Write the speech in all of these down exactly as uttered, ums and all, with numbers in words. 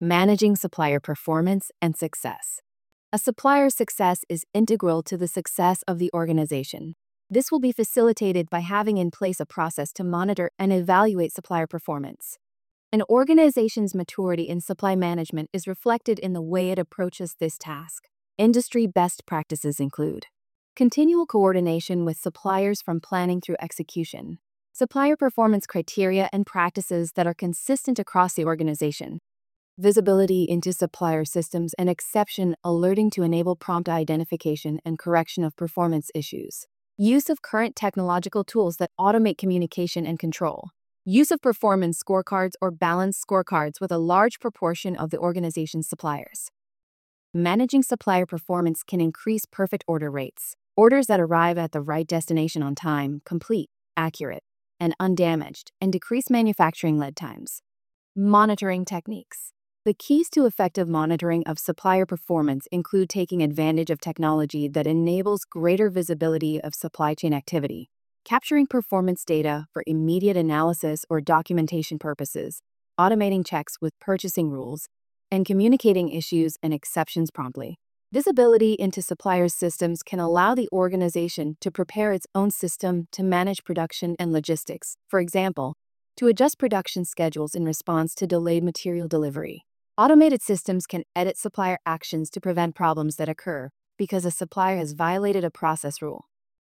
Managing supplier performance and success. A supplier's success is integral to the success of the organization. This will be facilitated by having in place a process to monitor and evaluate supplier performance. An organization's maturity in supply management is reflected in the way it approaches this task. Industry best practices include continual coordination with suppliers from planning through execution, supplier performance criteria and practices that are consistent across the organization, visibility into supplier systems and exception alerting to enable prompt identification and correction of performance issues, use of current technological tools that automate communication and control, use of performance scorecards or balanced scorecards with a large proportion of the organization's suppliers. Managing supplier performance can increase perfect order rates, orders that arrive at the right destination on time, complete, accurate, and undamaged, and decrease manufacturing lead times. Monitoring techniques. The keys to effective monitoring of supplier performance include taking advantage of technology that enables greater visibility of supply chain activity, capturing performance data for immediate analysis or documentation purposes, automating checks with purchasing rules, and communicating issues and exceptions promptly. Visibility into suppliers' systems can allow the organization to prepare its own system to manage production and logistics, for example, to adjust production schedules in response to delayed material delivery. Automated systems can edit supplier actions to prevent problems that occur because a supplier has violated a process rule.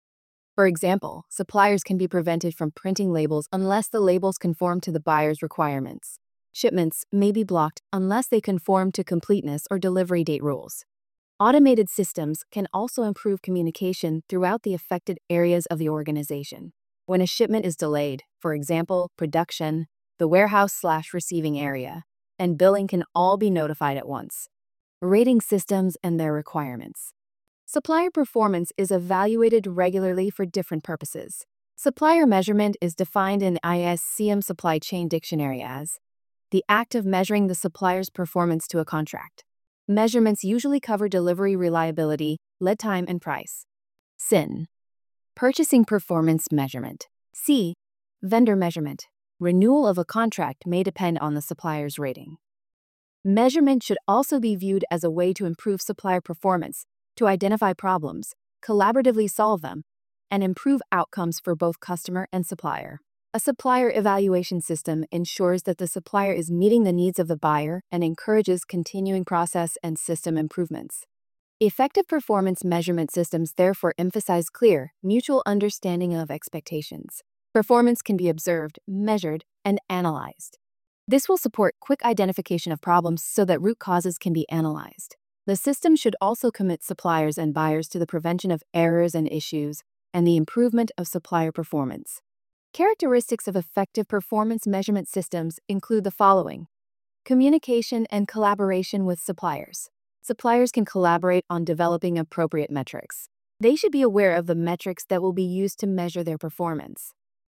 For example, suppliers can be prevented from printing labels unless the labels conform to the buyer's requirements. Shipments may be blocked unless they conform to completeness or delivery date rules. Automated systems can also improve communication throughout the affected areas of the organization. When a shipment is delayed, for example, production, the warehouse slash receiving area, and billing can all be notified at once. Rating systems and their requirements. Supplier performance is evaluated regularly for different purposes. Supplier measurement is defined in the I S C M Supply Chain Dictionary as the act of measuring the supplier's performance to a contract. Measurements usually cover delivery reliability, lead time, and price. S I N. Purchasing performance measurement. C. Vendor measurement. Renewal of a contract may depend on the supplier's rating. Measurement should also be viewed as a way to improve supplier performance, to identify problems, collaboratively solve them, and improve outcomes for both customer and supplier. A supplier evaluation system ensures that the supplier is meeting the needs of the buyer and encourages continuing process and system improvements. Effective performance measurement systems therefore emphasize clear, mutual understanding of expectations. Performance can be observed, measured, and analyzed. This will support quick identification of problems so that root causes can be analyzed. The system should also commit suppliers and buyers to the prevention of errors and issues and the improvement of supplier performance. Characteristics of effective performance measurement systems include the following: communication and collaboration with suppliers. Suppliers can collaborate on developing appropriate metrics. They should be aware of the metrics that will be used to measure their performance.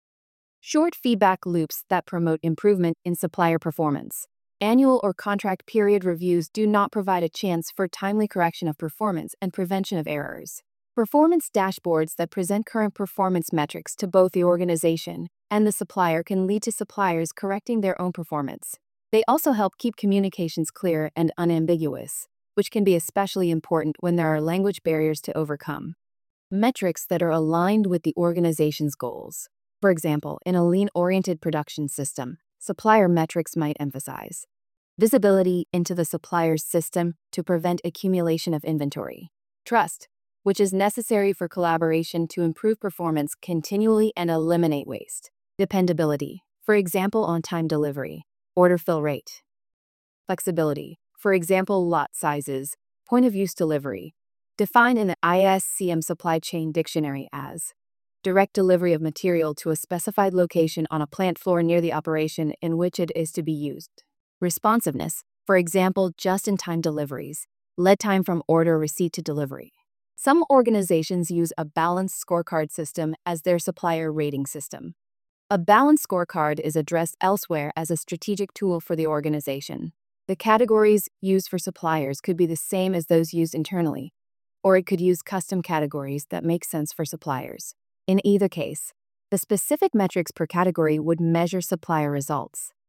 Short feedback loops that promote improvement in supplier performance. Annual or contract period reviews do not provide a chance for timely correction of performance and prevention of errors. Performance dashboards that present current performance metrics to both the organization and the supplier can lead to suppliers correcting their own performance. They also help keep communications clear and unambiguous, which can be especially important when there are language barriers to overcome. Metrics that are aligned with the organization's goals. For example, in a lean-oriented production system, supplier metrics might emphasize visibility into the supplier's system to prevent accumulation of inventory, trust, which is necessary for collaboration to improve performance continually and eliminate waste, dependability, for example, on-time delivery, order fill rate, flexibility, for example, lot sizes, point-of-use delivery, defined in the I S C M Supply Chain Dictionary as direct delivery of material to a specified location on a plant floor near the operation in which it is to be used. Responsiveness, for example, just-in-time deliveries, lead time from order receipt to delivery. Some organizations use a balanced scorecard system as their supplier rating system. A balanced scorecard is addressed elsewhere as a strategic tool for the organization. The categories used for suppliers could be the same as those used internally, or it could use custom categories that make sense for suppliers. In either case, the specific metrics per category would measure supplier results.